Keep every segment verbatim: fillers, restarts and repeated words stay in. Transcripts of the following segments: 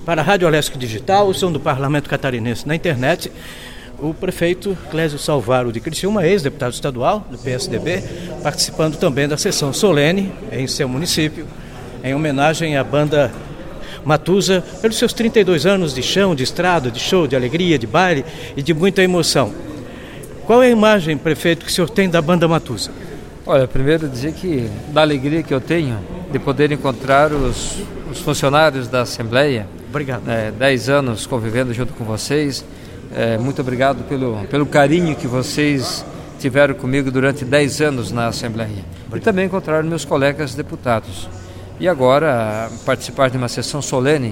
Para a Rádio Alesc Digital, o som do Parlamento Catarinense na internet, o prefeito Clésio Salvaro de Criciúma, ex-deputado estadual do P S D B, participando também da sessão solene em seu município, em homenagem à banda Matuza, pelos seus trinta e dois anos de chão, de estrada, de show, de alegria, de baile e de muita emoção. Qual é a imagem, prefeito, que o senhor tem da banda Matuza? Olha, primeiro dizer que da alegria que eu tenho de poder encontrar os, os funcionários da Assembleia. Obrigado. É, dez anos convivendo junto com vocês. É, muito obrigado pelo, pelo carinho que vocês tiveram comigo durante dez anos na Assembleia. Obrigado. E também encontrar meus colegas deputados. E agora participar de uma sessão solene,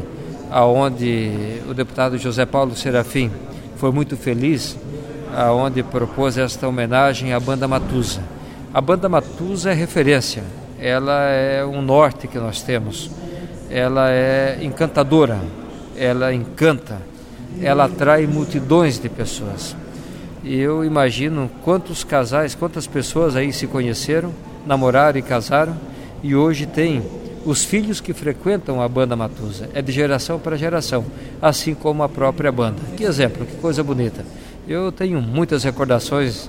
onde o deputado José Paulo Serafim foi muito feliz, onde propôs esta homenagem à banda Matuza. A banda Matuza é referência, ela é um norte que nós temos, ela é encantadora, ela encanta, ela atrai multidões de pessoas. E eu imagino quantos casais, quantas pessoas aí se conheceram, namoraram e casaram, e hoje tem os filhos que frequentam a banda Matuza. É de geração para geração, assim como a própria banda. Que exemplo, que coisa bonita. Eu tenho muitas recordações.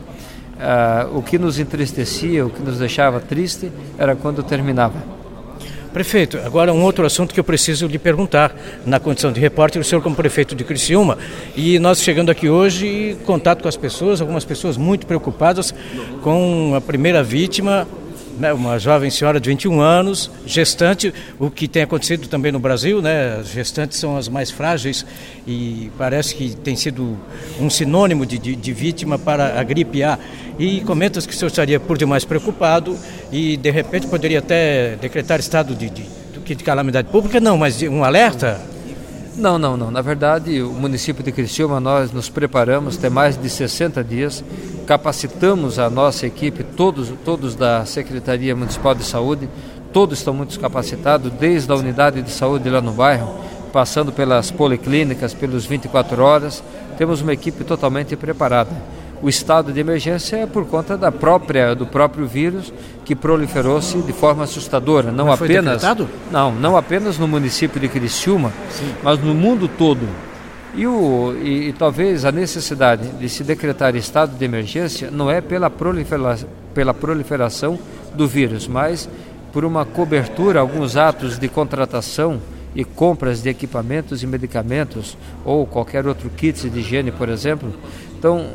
Ah, o que nos entristecia, o que nos deixava triste, era quando terminava. Prefeito, agora um outro assunto que eu preciso lhe perguntar, na condição de repórter, o senhor como prefeito de Criciúma, e nós chegando aqui hoje, contato com as pessoas, algumas pessoas muito preocupadas com a primeira vítima, né, uma jovem senhora de vinte e um anos, gestante, o que tem acontecido também no Brasil, né, as gestantes são as mais frágeis e parece que tem sido um sinônimo de, de, de vítima para a gripe A. E comenta que o senhor estaria por demais preocupado e de repente poderia até decretar estado de, de, de, de calamidade pública, não, mas de um alerta? Não, não, não. Na verdade, o município de Criciúma, nós nos preparamos, tem mais de sessenta dias, capacitamos a nossa equipe, todos, todos da Secretaria Municipal de Saúde, todos estão muito capacitados, desde a unidade de saúde lá no bairro, passando pelas policlínicas, pelos vinte e quatro horas, temos uma equipe totalmente preparada. O estado de emergência é por conta da própria, do próprio vírus que proliferou-se de forma assustadora, não mas foi apenas decretado? não, não apenas no município de Criciúma, sim, mas no mundo todo. E, o, e, e talvez a necessidade de se decretar estado de emergência não é pela, prolifera, pela proliferação do vírus, mas por uma cobertura, alguns atos de contratação e compras de equipamentos e medicamentos ou qualquer outro kit de higiene, por exemplo. Então,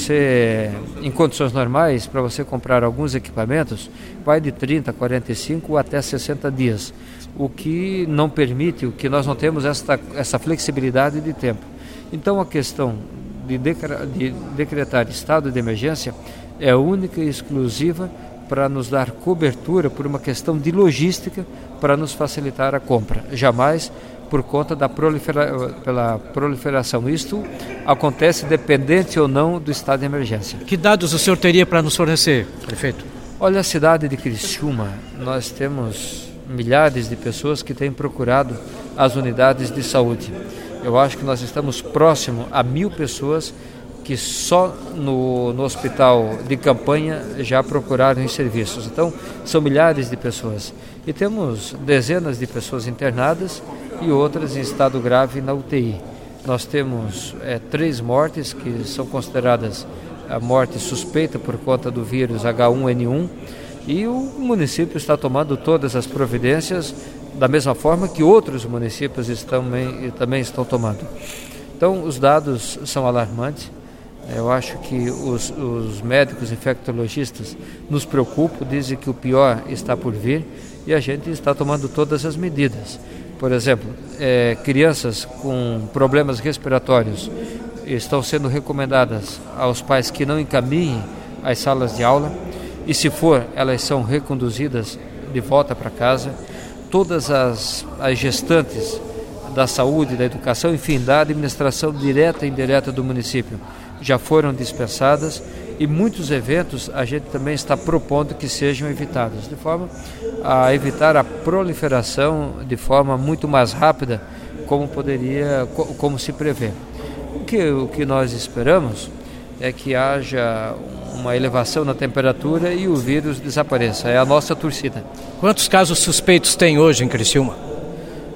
você, em condições normais, para você comprar alguns equipamentos, vai de trinta, quarenta e cinco até sessenta dias, o que não permite, o que nós não temos essa, essa flexibilidade de tempo. Então, a questão de, decre, de decretar estado de emergência é única e exclusiva para nos dar cobertura por uma questão de logística para nos facilitar a compra, jamais por conta da prolifera, pela proliferação. Isto acontece dependente ou não do estado de emergência. Que dados o senhor teria para nos fornecer, prefeito? Olha, a cidade de Criciúma, nós temos milhares de pessoas que têm procurado as unidades de saúde. Eu acho que nós estamos próximo a mil pessoas que só no, no hospital de campanha já procuraram os serviços. Então, são milhares de pessoas. E temos dezenas de pessoas internadas e outras em estado grave na U T I. Nós temos é, três mortes que são consideradas a morte suspeita por conta do vírus H um N um e o município está tomando todas as providências da mesma forma que outros municípios estão, também estão tomando. Então, os dados são alarmantes. Eu acho que os, os médicos infectologistas nos preocupam, dizem que o pior está por vir e a gente está tomando todas as medidas. Por exemplo, é, crianças com problemas respiratórios estão sendo recomendadas aos pais que não encaminhem às salas de aula e, se for, elas são reconduzidas de volta para casa. Todas as, as gestantes da saúde, da educação, enfim, da administração direta e indireta do município já foram dispensadas e muitos eventos a gente também está propondo que sejam evitados, de forma a evitar a proliferação de forma muito mais rápida, como poderia, como se prevê. O que, o que nós esperamos é que haja uma elevação na temperatura e o vírus desapareça. É a nossa torcida. Quantos casos suspeitos tem hoje em Criciúma?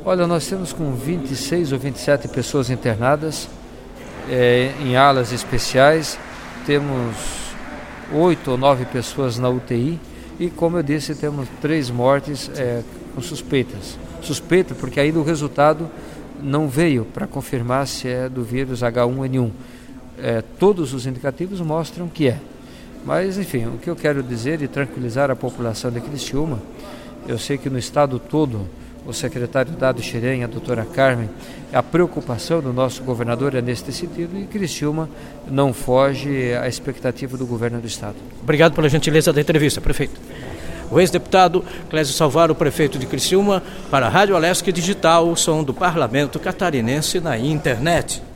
Olha, nós temos com vinte e seis ou vinte e sete pessoas internadas é, em alas especiais, temos oito ou nove pessoas na U T I e, como eu disse, temos três mortes é, com suspeitas. Suspeita porque ainda o resultado não veio para confirmar se é do vírus H um N um. É, todos os indicativos mostram que é. Mas, enfim, o que eu quero dizer e tranquilizar a população de Criciúma, eu sei que no estado todo, o secretário Dado Xerém, a doutora Carmen, a preocupação do nosso governador é neste sentido e Criciúma não foge à expectativa do governo do estado. Obrigado pela gentileza da entrevista, prefeito. O ex-deputado Clésio Salvaro, prefeito de Criciúma, para a Rádio Alesc Digital, o som do Parlamento Catarinense na internet.